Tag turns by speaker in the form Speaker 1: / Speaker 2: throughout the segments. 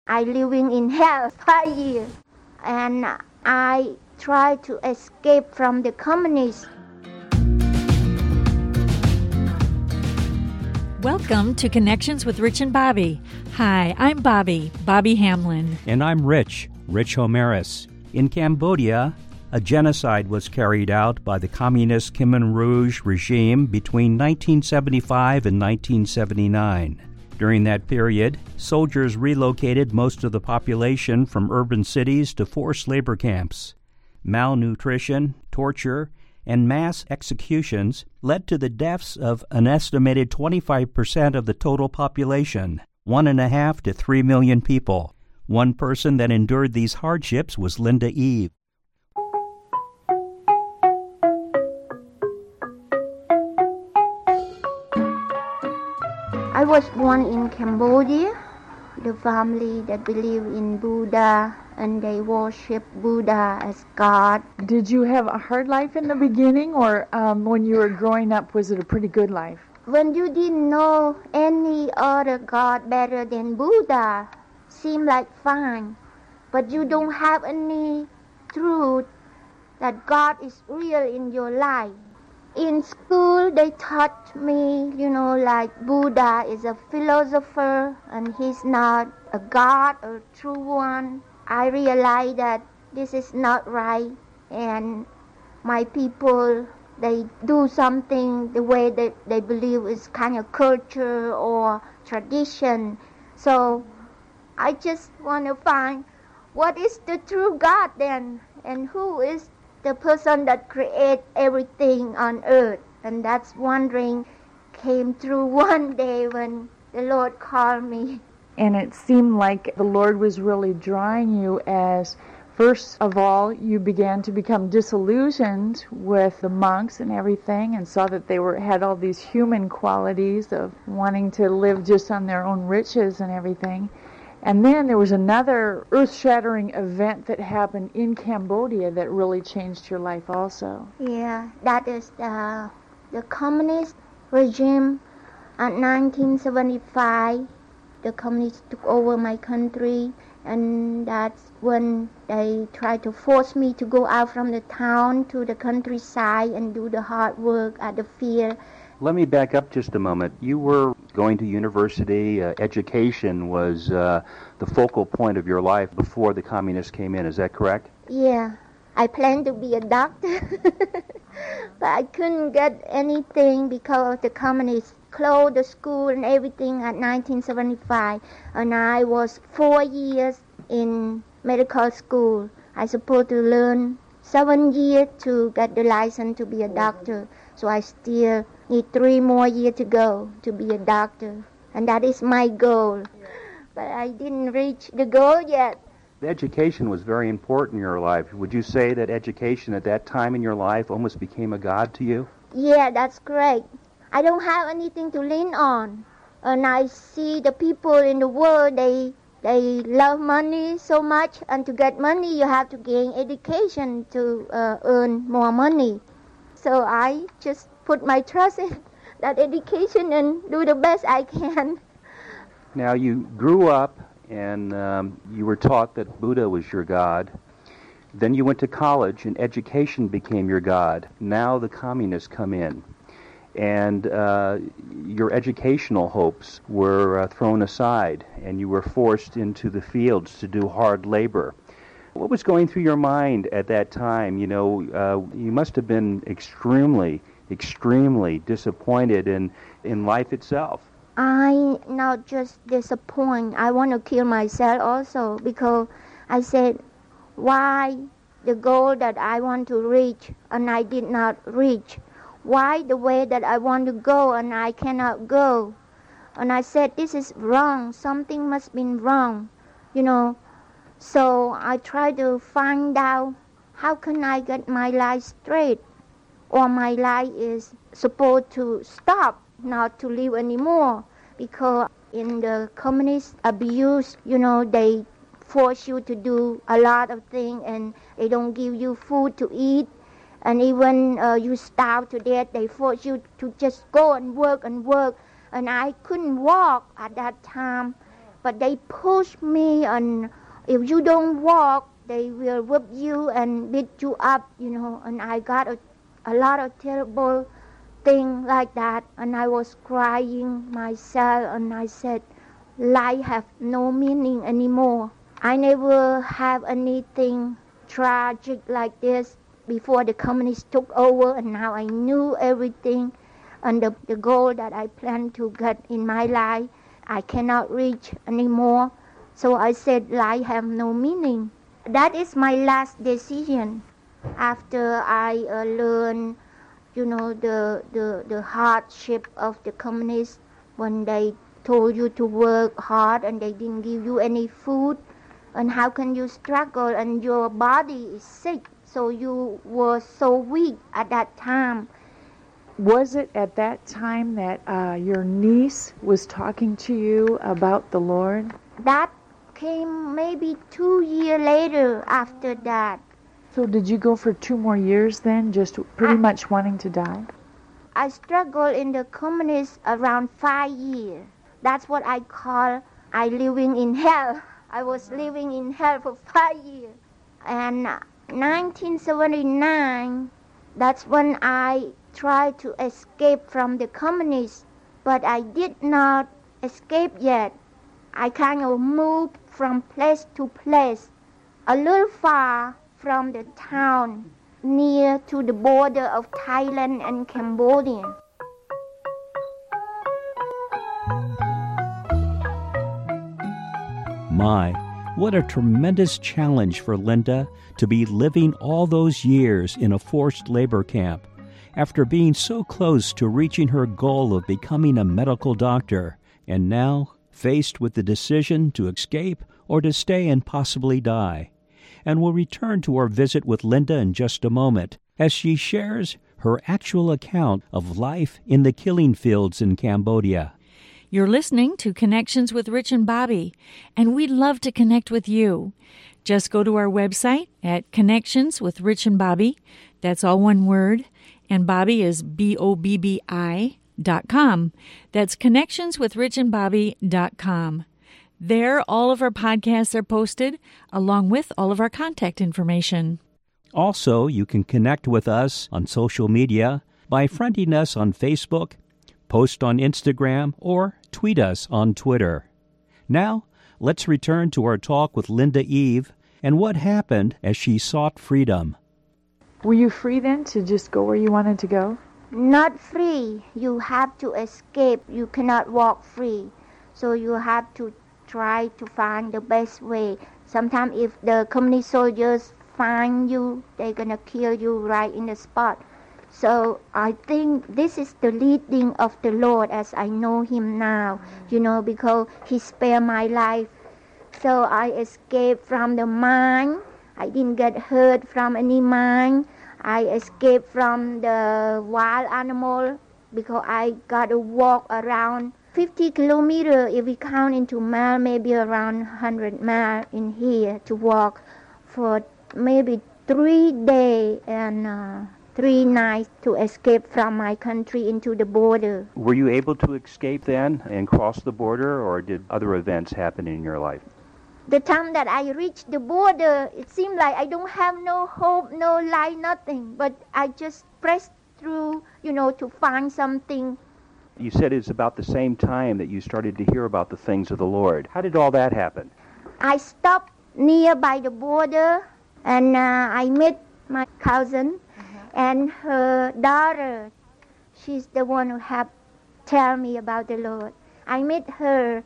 Speaker 1: I living in hell 5 years, and I try to escape from the communists.
Speaker 2: Welcome to Connections with Rich and Bobby. Hi, I'm Bobby Hamlin.
Speaker 3: And I'm Rich Homeris. In Cambodia, a genocide was carried out by the communist Khmer Rouge regime between 1975 and 1979. During that period, soldiers relocated most of the population from urban cities to forced labor camps. Malnutrition, torture, and mass executions led to the deaths of an estimated 25% of the total population, 1.5 to 3 million people. One person that endured these hardships was Linda Eve.
Speaker 1: I was born in Cambodia, the family that believe in Buddha, and they worship Buddha as God.
Speaker 4: Did you have a hard life in the beginning, or when you were growing up, was it a pretty good life?
Speaker 1: When you didn't know any other God better than Buddha, seemed like fine, but you don't have any truth that God is real in your life. In school, they taught me, like Buddha is a philosopher and he's not a God or true one. I realized that this is not right, and my people, they do something the way that they believe is kind of culture or tradition. So I just want to find what is the true God then, and who is the person that creates everything on earth. And that's wondering came through one day when the Lord called me.
Speaker 4: And it seemed like the Lord was really drawing you as, first of all, you began to become disillusioned with the monks and everything, and saw that they had all these human qualities of wanting to live just on their own riches and everything. And then there was another earth-shattering event that happened in Cambodia that really changed your life also.
Speaker 1: Yeah, that is the communist regime. In 1975, the communists took over my country, and that's when they tried to force me to go out from the town to the countryside and do the hard work at the field.
Speaker 3: Let me back up just a moment. You were going to university. Education was the focal point of your life before the communists came in. Is that correct?
Speaker 1: Yeah. I planned to be a doctor, but I couldn't get anything because the communists closed the school and everything at 1975. And I was 4 years in medical school. I supposed to learn 7 years to get the license to be a doctor. So I still need 3 more years to go to be a doctor. And that is my goal. But I didn't reach the goal yet.
Speaker 3: Education was very important in your life. Would you say that education at that time in your life almost became a god to you?
Speaker 1: Yeah, that's correct. I don't have anything to lean on. And I see the people in the world, they love money so much. And to get money, you have to gain education to earn more money. So I just put my trust in that education and do the best I can.
Speaker 3: Now, you grew up and you were taught that Buddha was your God. Then you went to college and education became your God. Now the communists come in. And your educational hopes were thrown aside, and you were forced into the fields to do hard labor. What was going through your mind at that time? You must have been extremely disappointed in life itself.
Speaker 1: I not just disappointed. I want to kill myself also, because I said, why the goal that I want to reach and I did not reach? Why the way that I want to go and I cannot go? And I said, this is wrong. Something must be wrong, So I tried to find out how can I get my life straight, or my life is supposed to stop, not to live anymore. Because in the communist abuse, they force you to do a lot of things, and they don't give you food to eat. And even you starve to death, they force you to just go and work. And I couldn't walk at that time but they push me, and if you don't walk, they will whip you and beat you up, and I got a lot of terrible things like that, and I was crying myself, and I said, life have no meaning anymore. I never have anything tragic like this before the communists took over, and now I knew everything, and the goal that I planned to get in my life, I cannot reach anymore. So I said, life have no meaning. That is my last decision after I learned, the hardship of the communists when they told you to work hard and they didn't give you any food. And how can you struggle and your body is sick? So you were so weak at that time.
Speaker 4: Was it at that time that your niece was talking to you about the Lord?
Speaker 1: That came maybe 2 years later after that.
Speaker 4: So did you go for 2 more years then, just pretty much wanting to die?
Speaker 1: I struggled in the communist around 5 years. That's what I call I living in hell. I was living in hell for 5 years. And 1979, that's when I tried to escape from the communists, but I did not escape yet. I kind of moved from place to place, a little far from the town, near to the border of Thailand and Cambodia.
Speaker 3: My, what a tremendous challenge for Linda to be living all those years in a forced labor camp after being so close to reaching her goal of becoming a medical doctor, and now faced with the decision to escape or to stay and possibly die. And we'll return to our visit with Linda in just a moment as she shares her actual account of life in the killing fields in Cambodia.
Speaker 2: You're listening to Connections with Rich and Bobby, and we'd love to connect with you. Just go to our website at Connections with Rich and Bobby. That's all one word, and Bobby is BOBBI.com. That's connectionswithrichandbobby.com. There, all of our podcasts are posted, along with all of our contact information.
Speaker 3: Also, you can connect with us on social media by friending us on Facebook, post on Instagram, or tweet us on Twitter. Now, let's return to our talk with Linda Eve and what happened as she sought freedom.
Speaker 4: Were you free then to just go where you wanted to go?
Speaker 1: Not free. You have to escape. You cannot walk free. So you have to try to find the best way. Sometimes if the communist soldiers find you, they're going to kill you right in the spot. So I think this is the leading of the Lord as I know Him now, because He spared my life. So I escaped from the mine. I didn't get hurt from any mine. I escaped from the wild animal because I got to walk around 50 kilometers, if we count into mile, maybe around 100 miles in here to walk for maybe 3 days and 3 nights to escape from my country into the border.
Speaker 3: Were you able to escape then and cross the border, or did other events happen in your life?
Speaker 1: The time that I reached the border, it seemed like I don't have no hope, no light, nothing. But I just pressed through, to find something.
Speaker 3: You said it's about the same time that you started to hear about the things of the Lord. How did all that happen?
Speaker 1: I stopped near by the border, and I met my cousin and her daughter. She's the one who have tell me about the Lord. I met her,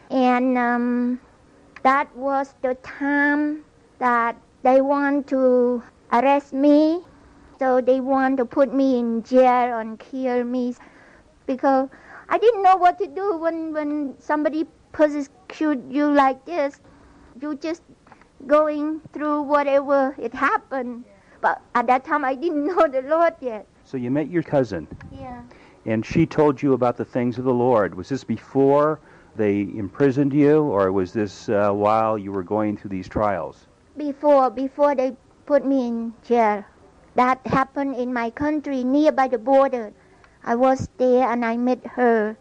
Speaker 1: and that was the time that they want to arrest me. So they want to put me in jail and kill me, because I didn't know what to do when somebody persecute you like this. You just going through whatever it happened. But at that time, I didn't know the Lord yet.
Speaker 3: So you met your cousin.
Speaker 1: Yeah.
Speaker 3: And she told you about the things of the Lord. Was this before they imprisoned you, or was this while you were going through these trials?
Speaker 1: Before they put me in jail. That happened in my country, near by the border. I was there and I met her.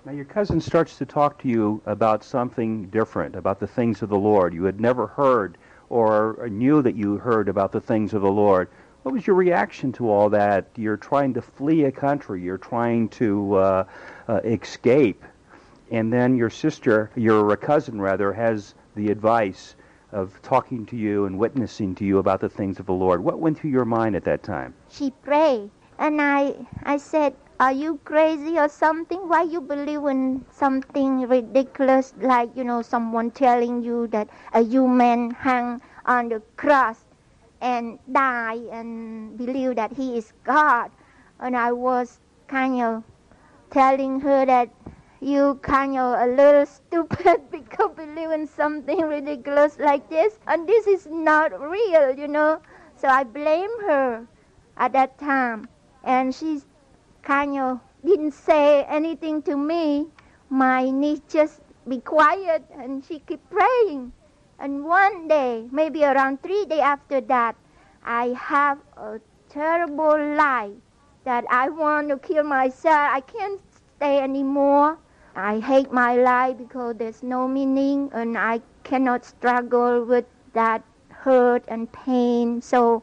Speaker 3: Now your cousin starts to talk to you about something different, about the things of the Lord. You had never heard or knew that you heard about the things of the Lord. What was your reaction to all that? You're trying to flee a country. You're trying to escape. And then your sister, your cousin rather, has the advice of talking to you and witnessing to you about the things of the Lord. What went through your mind at that time?
Speaker 1: She prayed, and I said, are you crazy or something? Why you believe in something ridiculous like, someone telling you that a human hung on the cross and die and believe that he is God? And I was kind of telling her that you kind of a little stupid because believe in something ridiculous like this. And this is not real, So I blame her at that time. And she kind of didn't say anything to me. My niece just be quiet and she kept praying. And one day, maybe around 3 days after that, I have a terrible lie that I want to kill myself. I can't stay anymore. I hate my life because there's no meaning and I cannot struggle with that hurt and pain. So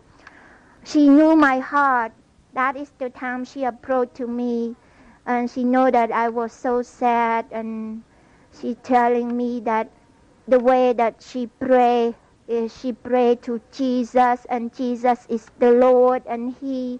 Speaker 1: she knew my heart. That is the time she approached to me and she know that I was so sad, and she telling me that the way that she pray is she pray to Jesus, and Jesus is the Lord, and he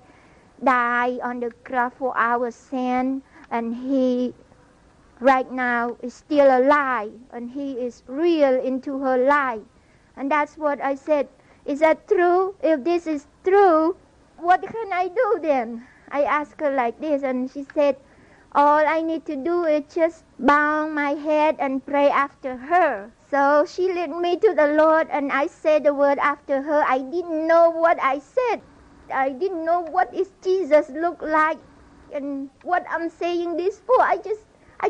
Speaker 1: died on the cross for our sin, and he right now is still alive, and he is real into her life. And that's what I said. Is that true? If this is true, what can I do then? I asked her like this, and she said, all I need to do is just bow my head and pray after her. So she led me to the Lord, and I said the word after her. I didn't know what I said. I didn't know what is Jesus look like and what I'm saying this for. I just, I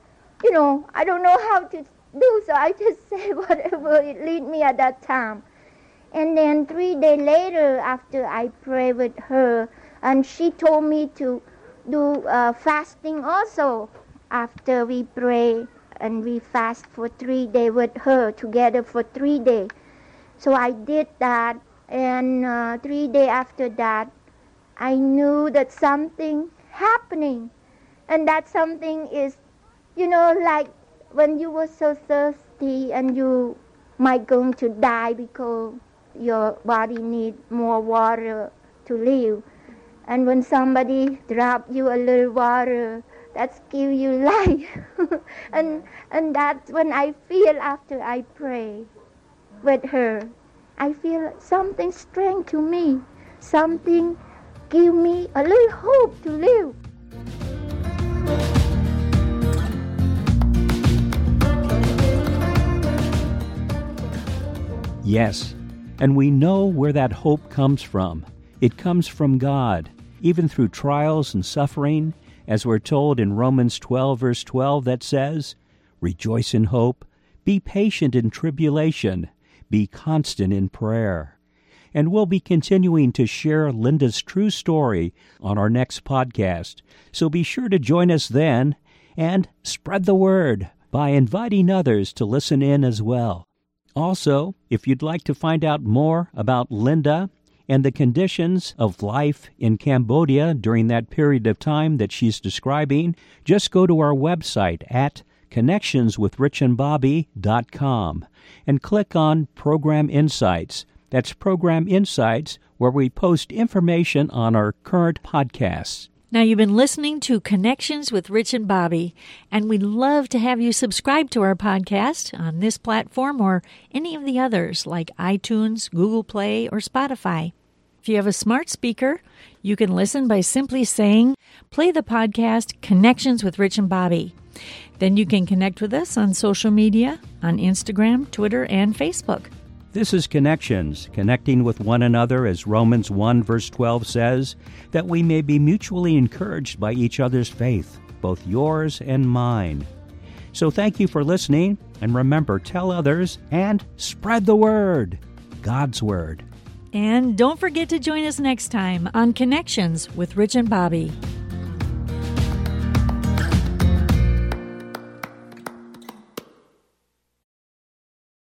Speaker 1: don't know how to do, so I just say whatever it lead me at that time. And then 3 days later, after I prayed with her, and she told me to do fasting also after we pray, and we fast for 3 days with her together for 3 days. So I did that, and 3 days after that, I knew that something happening, and that something is, like when you were so thirsty and you might going to die because your body need more water to live. And when somebody drop you a little water, that's give you life. and that's when I feel after I pray with her. I feel something strange to me. Something give me a little hope to live.
Speaker 3: Yes, and we know where that hope comes from. It comes from God, even through trials and suffering, as we're told in Romans 12, verse 12, that says, rejoice in hope, be patient in tribulation, be constant in prayer. And we'll be continuing to share Linda's true story on our next podcast, so be sure to join us then and spread the word by inviting others to listen in as well. Also, if you'd like to find out more about Linda and the conditions of life in Cambodia during that period of time that she's describing, just go to our website at connectionswithrichandbobby.com and click on Program Insights. That's Program Insights, where we post information on our current podcasts.
Speaker 2: Now, you've been listening to Connections with Rich and Bobby, and we'd love to have you subscribe to our podcast on this platform or any of the others like iTunes, Google Play, or Spotify. If you have a smart speaker, you can listen by simply saying, play the podcast Connections with Rich and Bobby. Then you can connect with us on social media, on Instagram, Twitter, and Facebook.
Speaker 3: This is Connections, connecting with one another, as Romans 1 verse 12 says, that we may be mutually encouraged by each other's faith, both yours and mine. So thank you for listening, and remember, tell others and spread the word, God's word.
Speaker 2: And don't forget to join us next time on Connections with Rich and Bobby.